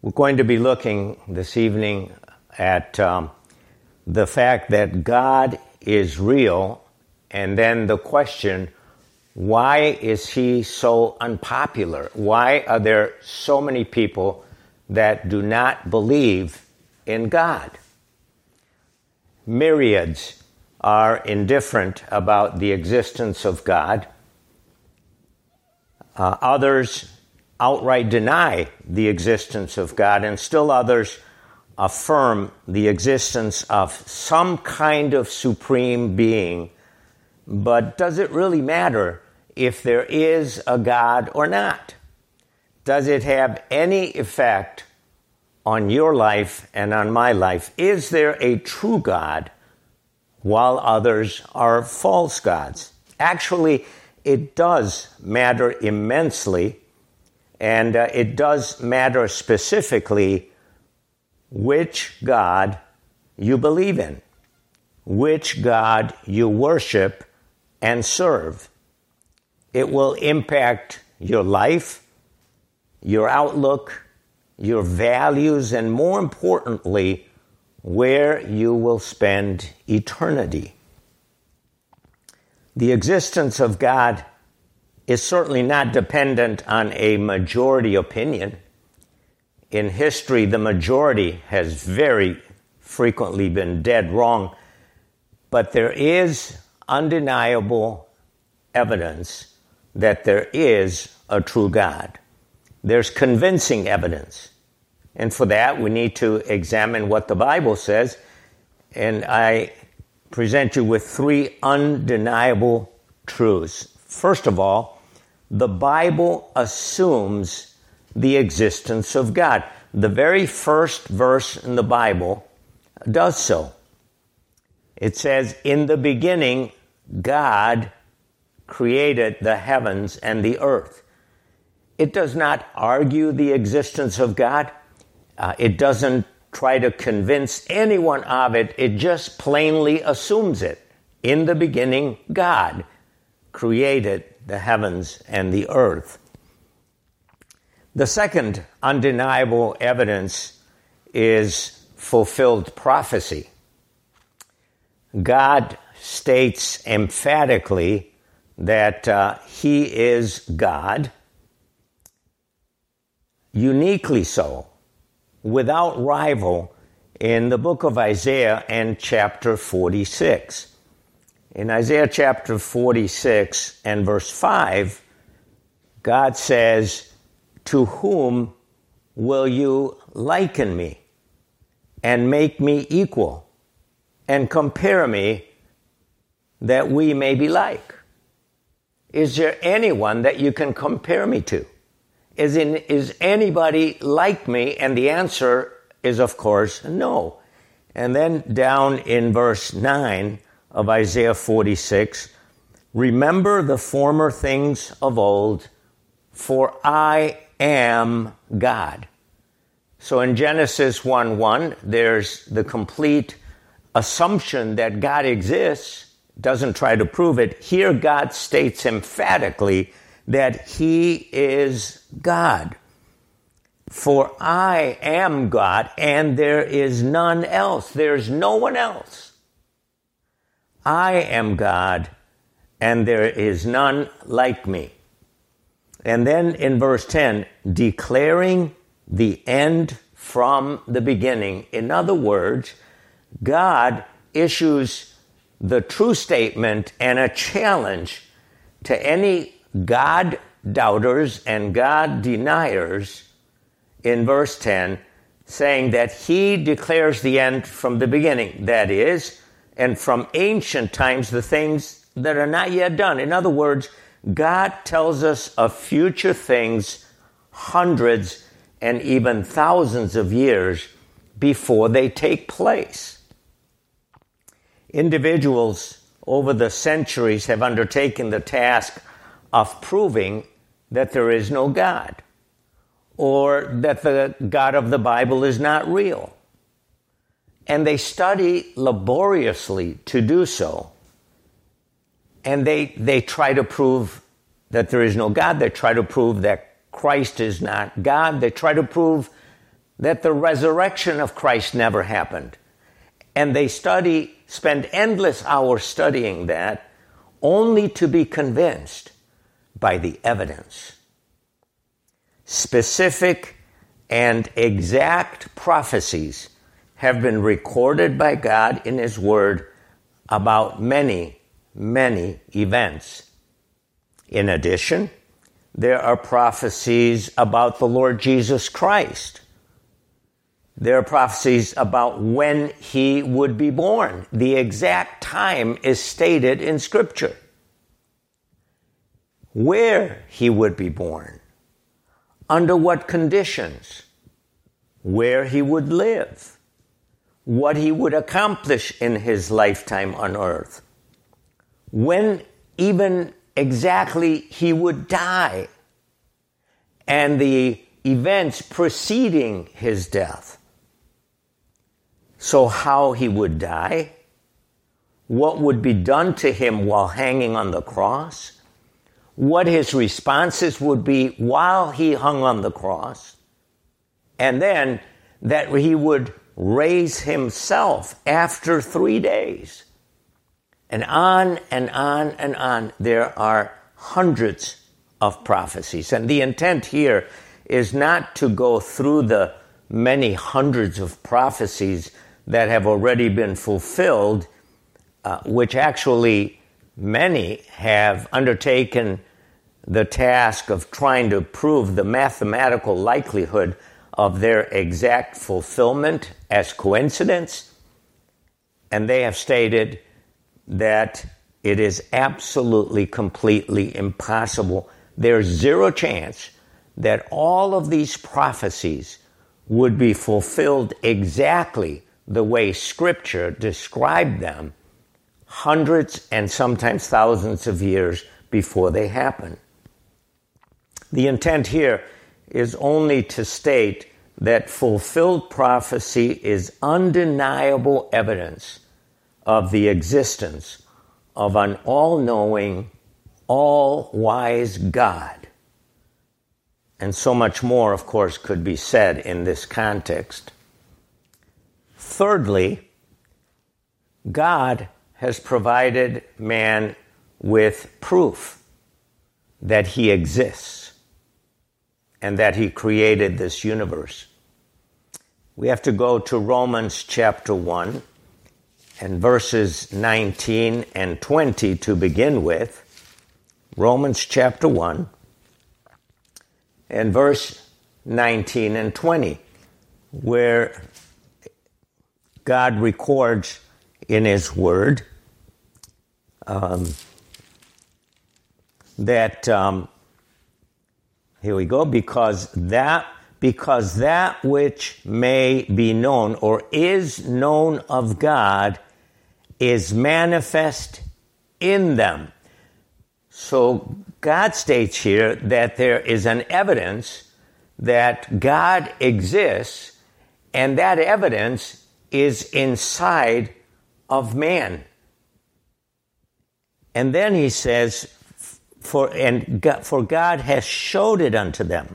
We're going to be looking this evening at the fact that God is real, and then the question, why is he so unpopular? Why are there so many people that do not believe in God? Myriads are indifferent about the existence of God. Others outright deny the existence of God, and still others affirm the existence of some kind of supreme being. But does it really matter if there is a God or not? Does it have any effect on your life and on my life? Is there a true God while others are false gods? Actually, it does matter immensely, and it does matter specifically which God you believe in, which God you worship and serve. It will impact your life, your outlook, your values, and more importantly, where you will spend eternity. The existence of God is certainly not dependent on a majority opinion. In history, the majority has very frequently been dead wrong, but there is undeniable evidence that there is a true God. There's convincing evidence. And for that, we need to examine what the Bible says. And I present you with three undeniable truths. First of all, the Bible assumes the existence of God. The very first verse in the Bible does so. It says, "In the beginning, God created the heavens and the earth." It does not argue the existence of God. It doesn't try to convince anyone of it. It just plainly assumes it. In the beginning, God created the heavens and the earth. The second undeniable evidence is fulfilled prophecy. God states emphatically that he is God, uniquely so, without rival, in the book of Isaiah and chapter 46. In Isaiah chapter 46 and verse 5, God says, "To whom will you liken me and make me equal and compare me that we may be like?" Is there anyone that you can compare me to? Is anybody like me? And the answer is, of course, no. And then down in verse 9 of Isaiah 46, "Remember the former things of old, for I am God." So in Genesis 1:1, there's the complete assumption that God exists, doesn't try to prove it. Here God states emphatically that he is God. "For I am God, and there is none else." There's no one else. "I am God, and there is none like me." And then in verse 10, declaring the end from the beginning. In other words, God issues the true statement and a challenge to any God doubters and God deniers in verse 10, saying that he declares the end from the beginning. That is, and from ancient times, the things that are not yet done. In other words, God tells us of future things hundreds and even thousands of years before they take place. Individuals over the centuries have undertaken the task of proving that there is no God, or that the God of the Bible is not real. And they study laboriously to do so. And they try to prove that there is no God. They try to prove that Christ is not God. They try to prove that the resurrection of Christ never happened. And they spend endless hours studying that, only to be convinced by the evidence. Specific and exact prophecies have been recorded by God in His Word about many, many events. In addition, there are prophecies about the Lord Jesus Christ. There are prophecies about when He would be born. The exact time is stated in Scripture. Where He would be born, under what conditions, where He would live, what He would accomplish in His lifetime on earth, when even exactly He would die, and the events preceding His death. So how He would die, what would be done to Him while hanging on the cross, what His responses would be while He hung on the cross, and then that He would raise Himself after 3 days. And on and on and on. There are hundreds of prophecies. And the intent here is not to go through the many hundreds of prophecies that have already been fulfilled, which actually many have undertaken the task of trying to prove the mathematical likelihood of their exact fulfillment as coincidence. And they have stated that it is absolutely, completely impossible. There's zero chance that all of these prophecies would be fulfilled exactly the way Scripture described them hundreds and sometimes thousands of years before they happen. The intent here is only to state that fulfilled prophecy is undeniable evidence of the existence of an all-knowing, all-wise God. And so much more, of course, could be said in this context. Thirdly, God has provided man with proof that He exists and that He created this universe. We have to go to Romans chapter 1 and verses 19 and 20 to begin with. Romans chapter 1 and verse 19 and 20, where God records in His Word that, here we go, because that which may be known or is known of God is manifest in them. So God states here that there is an evidence that God exists, and that evidence is inside of man. And then He says, for God has showed it unto them.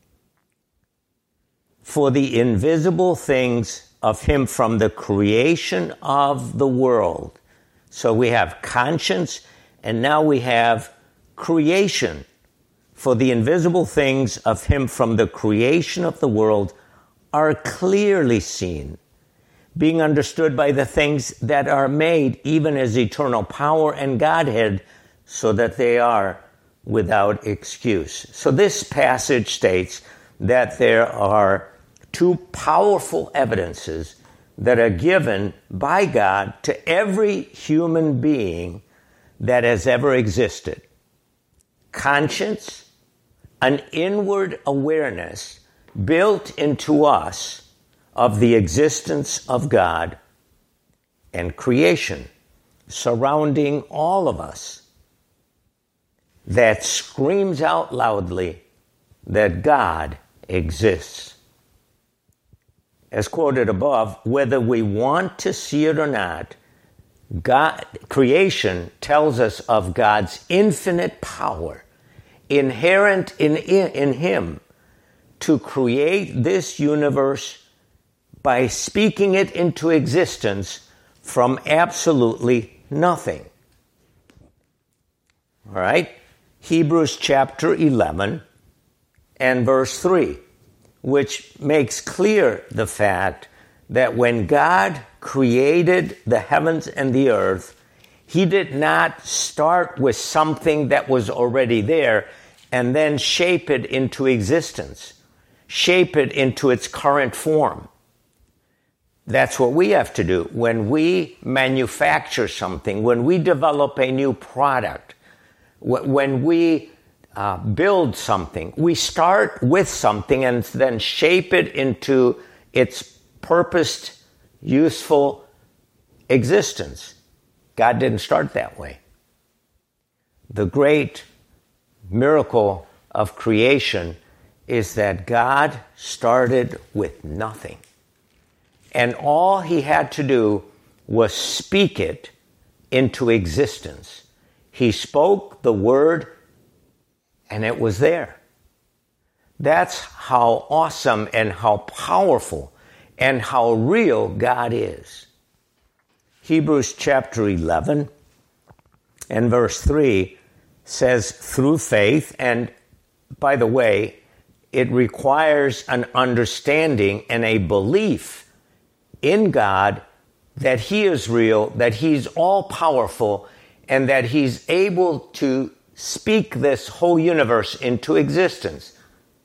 For the invisible things of Him from the creation of the world. So we have conscience, and now we have creation. For the invisible things of Him from the creation of the world are clearly seen, being understood by the things that are made, even as eternal power and Godhead, so that they are without excuse. So this passage states that there are two powerful evidences that are given by God to every human being that has ever existed. Conscience, an inward awareness built into us of the existence of God, and creation surrounding all of us that screams out loudly that God exists. As quoted above, whether we want to see it or not, creation tells us of God's infinite power inherent in Him to create this universe by speaking it into existence from absolutely nothing. All right? Hebrews chapter 11 and verse 3, which makes clear the fact that when God created the heavens and the earth, he did not start with something that was already there and then shape it into existence, shape it into its current form. That's what we have to do. When we manufacture something, when we develop a new product, when we build something, we start with something and then shape it into its purposed, useful existence. God didn't start that way. The great miracle of creation is that God started with nothing. And all he had to do was speak it into existence. He spoke the word and it was there. That's how awesome and how powerful and how real God is. Hebrews chapter 11 and verse 3 says, through faith, and by the way, it requires an understanding and a belief in God that he is real, that he's all-powerful, and that he's able to speak this whole universe into existence.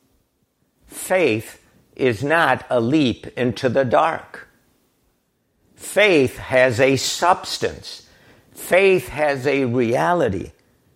Faith is not a leap into the dark. Faith has a substance. Faith has a reality.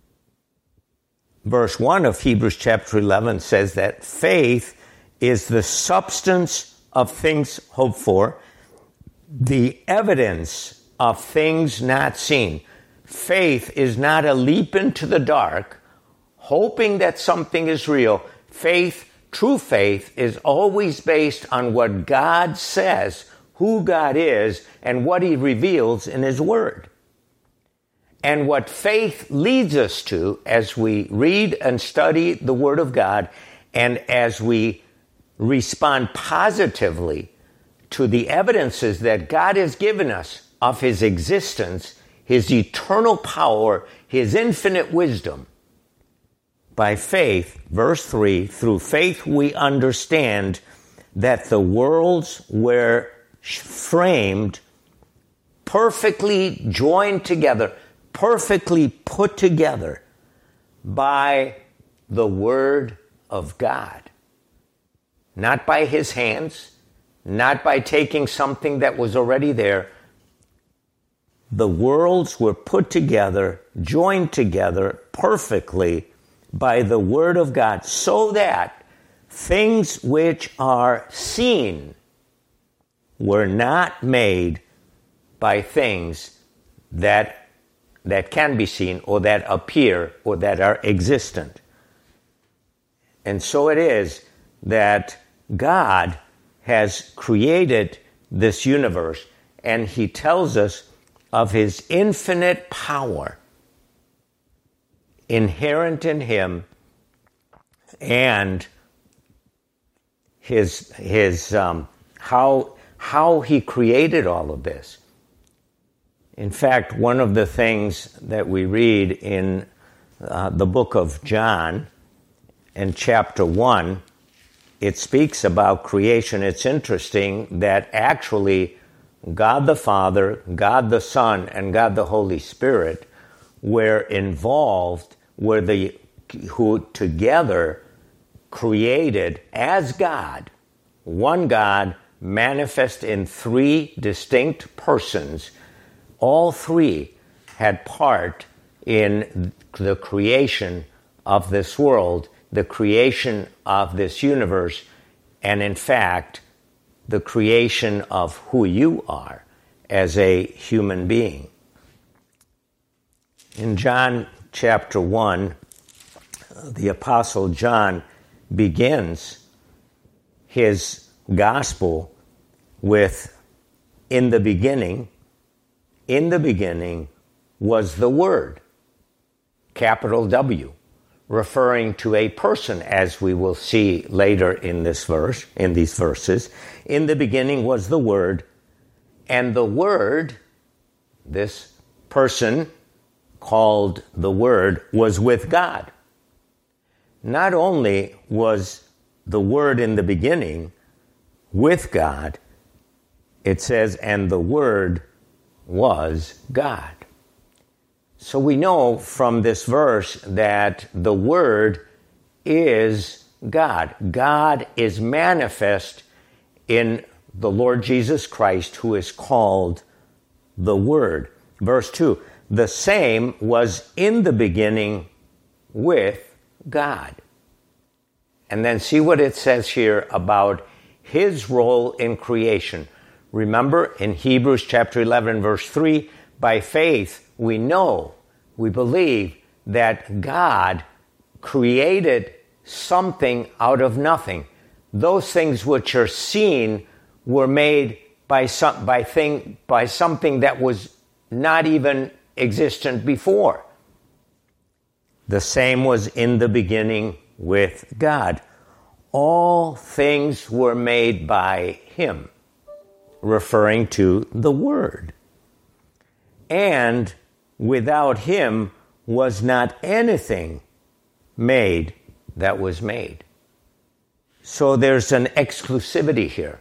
Verse 1 of Hebrews chapter 11 says that faith is the substance of things hoped for, the evidence of things not seen. Faith is not a leap into the dark, hoping that something is real. Faith, true faith, is always based on what God says, who God is, and what he reveals in his word. And what faith leads us to as we read and study the word of God, and as we respond positively to the evidences that God has given us of his existence, his eternal power, his infinite wisdom. By faith, verse 3, through faith we understand that the worlds were framed, perfectly joined together, perfectly put together by the Word of God. Not by his hands, not by taking something that was already there. The worlds were put together, joined together perfectly by the Word of God, so that things which are seen were not made by things that can be seen or that appear or that are existent. And so it is that God has created this universe, and he tells us of his infinite power inherent in him, and his how he created all of this. In fact, one of the things that we read in the book of John, in chapter 1, it speaks about creation. It's interesting that actually God the Father, God the Son, and God the Holy Spirit were involved, who together created as God, one God manifest in three distinct persons. All three had part in the creation of this world, the creation of this universe, and in fact, the creation of who you are as a human being. In John chapter 1, the Apostle John begins his gospel with, in the beginning was the Word, capital W. referring to a person, as we will see later in this verse, in these verses. In the beginning was the Word, and the Word, this person called the Word, was with God. Not only was the Word in the beginning with God, it says, and the Word was God. So we know from this verse that the Word is God. God is manifest in the Lord Jesus Christ, who is called the Word. Verse 2, the same was in the beginning with God. And then see what it says here about his role in creation. Remember in Hebrews chapter 11, verse 3, by faith we know, we believe that God created something out of nothing. Those things which are seen were made by something that was not even existent before. The same was in the beginning with God. All things were made by him, referring to the Word. And without him was not anything made that was made. So there's an exclusivity here.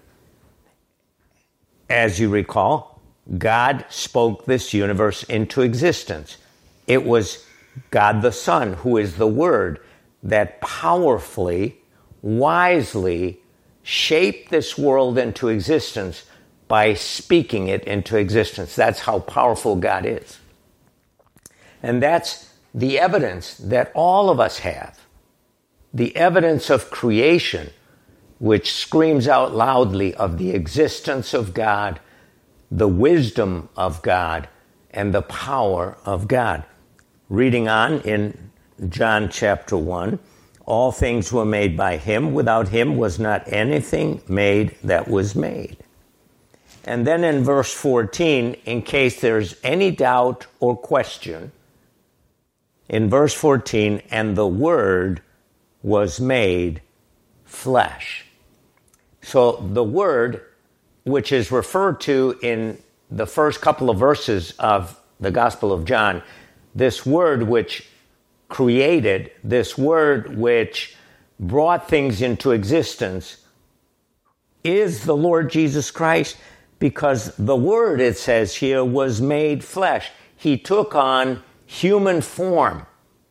As you recall, God spoke this universe into existence. It was God the Son, who is the Word, that powerfully, wisely shaped this world into existence by speaking it into existence. That's how powerful God is. And that's the evidence that all of us have. The evidence of creation, which screams out loudly of the existence of God, the wisdom of God, and the power of God. Reading on in John chapter 1, all things were made by him. Without him was not anything made that was made. And then in verse 14, in case there's any doubt or question, in verse 14, and the Word was made flesh. So the Word, which is referred to in the first couple of verses of the Gospel of John, this Word which created, this Word which brought things into existence, is the Lord Jesus Christ, because the Word, it says here, was made flesh. He took on human form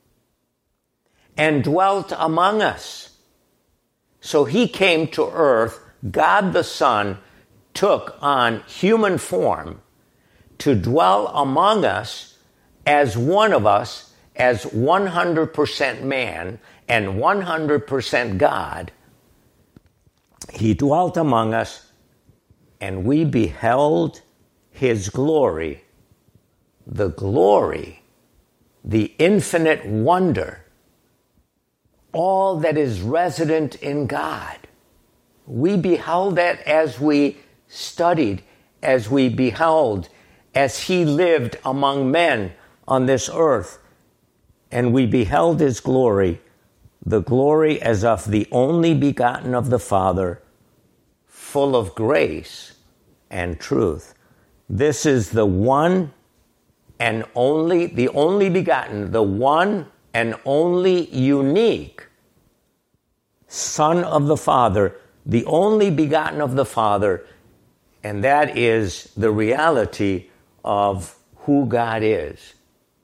and dwelt among us. So he came to earth. God the Son took on human form to dwell among us as one of us, as 100% man and 100% God. He dwelt among us, and we beheld his glory, the infinite wonder, all that is resident in God. We beheld that as we studied, as we beheld, as he lived among men on this earth. And we beheld his glory, the glory as of the only begotten of the Father, full of grace and truth. This is the one and only, the only begotten, the one and only unique Son of the Father, the only begotten of the Father, and that is the reality of who God is.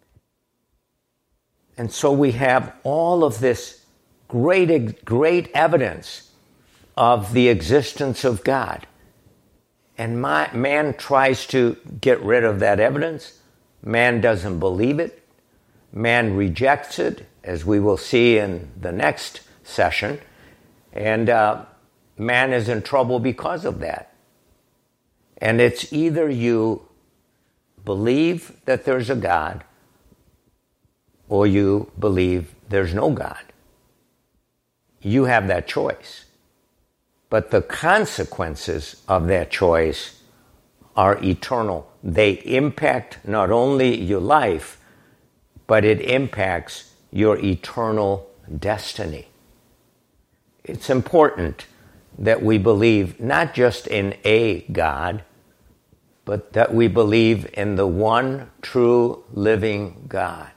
And so we have all of this great evidence of the existence of God. And man tries to get rid of that evidence. Man doesn't believe it. Man rejects it, as we will see in the next session. And man is in trouble because of that. And it's either you believe that there's a God, or you believe there's no God. You have that choice. But the consequences of that choice are eternal. They impact not only your life, but it impacts your eternal destiny. It's important that we believe not just in a God, but that we believe in the one true living God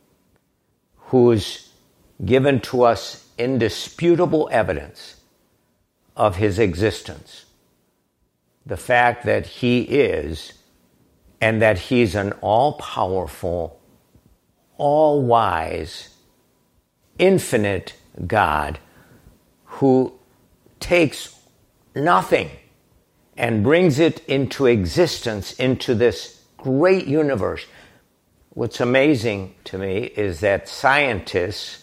who's given to us indisputable evidence of his existence. The fact that he is, and that he's an all-powerful, all-wise, infinite God who takes nothing and brings it into existence, into this great universe. What's amazing to me is that scientists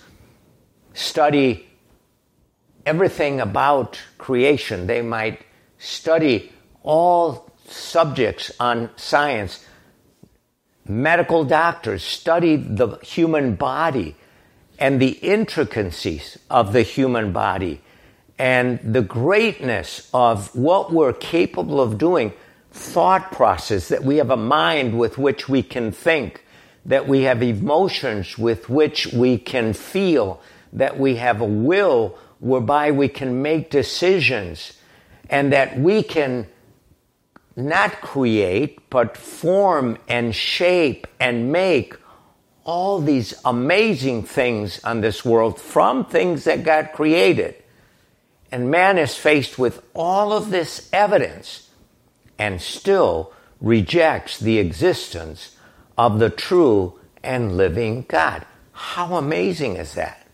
study everything about creation. They might study all subjects on science. Medical doctors study the human body and the intricacies of the human body and the greatness of what we're capable of doing, thought process, that we have a mind with which we can think, that we have emotions with which we can feel, that we have a will whereby we can make decisions, and that we can not create, but form and shape and make all these amazing things on this world from things that God created. And man is faced with all of this evidence and still rejects the existence of the true and living God. How amazing is that?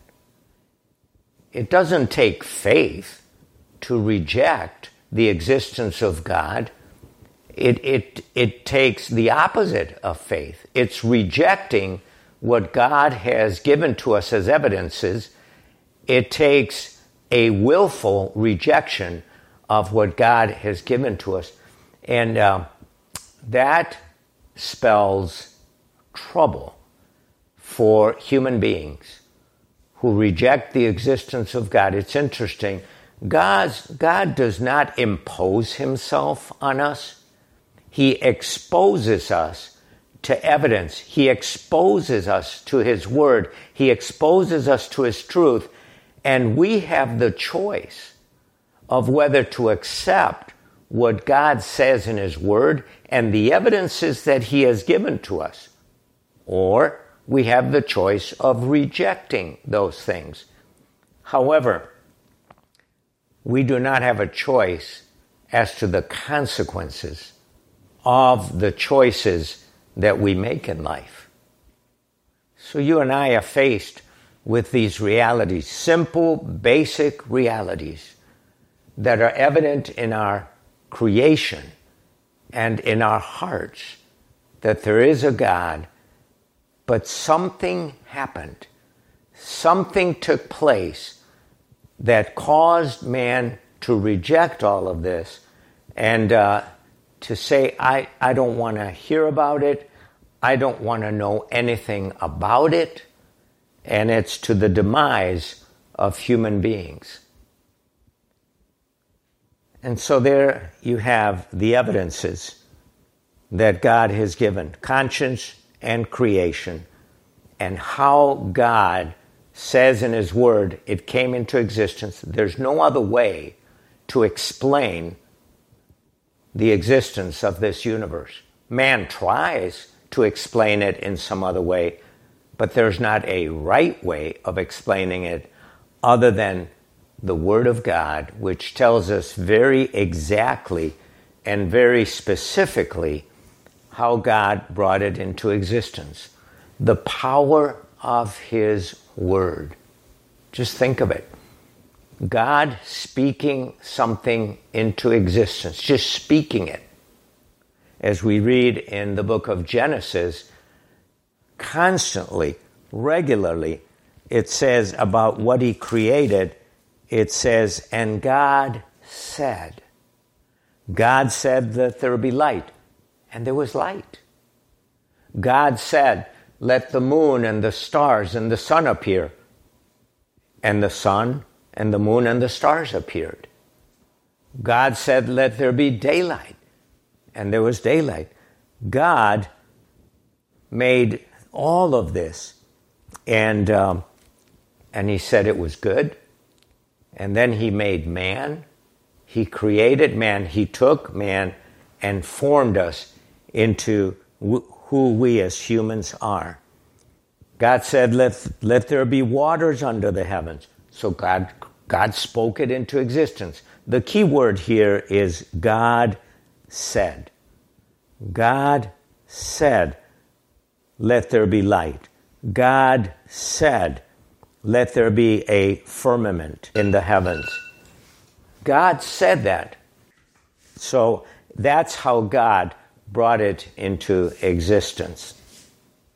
It doesn't take faith to reject the existence of God. It takes the opposite of faith. It's rejecting what God has given to us as evidences. It takes a willful rejection of what God has given to us. And that spells trouble for human beings who reject the existence of God. It's interesting. God does not impose himself on us. He exposes us to evidence. He exposes us to his word. He exposes us to his truth. And we have the choice of whether to accept what God says in his word and the evidences that he has given to us, or we have the choice of rejecting those things. However, we do not have a choice as to the consequences of the choices that we make in life. So you and I are faced with these realities, simple, basic realities that are evident in our creation and in our hearts, that there is a God, but something happened. Something took place that caused man to reject all of this and to say, I don't want to hear about it. I don't want to know anything about it. And it's to the demise of human beings. And so there you have the evidences that God has given, conscience and creation, and how God says in his word it came into existence. There's no other way to explain the existence of this universe. Man tries to explain it in some other way, but there's not a right way of explaining it other than the Word of God, which tells us very exactly and very specifically how God brought it into existence. The power of his Word. Just think of it. God speaking something into existence, just speaking it. As we read in the book of Genesis, constantly, regularly, it says about what he created, it says, and God said. God said that there be light, and there was light. God said, let the moon and the stars and the sun appear. And the sun and the moon and the stars appeared. God said, let there be daylight. And there was daylight. God made all of this And he said it was good. And then he made man. He created man. He took man and formed us into who we as humans are. God said, let there be waters under the heavens. So God spoke it into existence. The key word here is God said. God said, let there be light. God said, let there be a firmament in the heavens. God said that. So that's how God brought it into existence.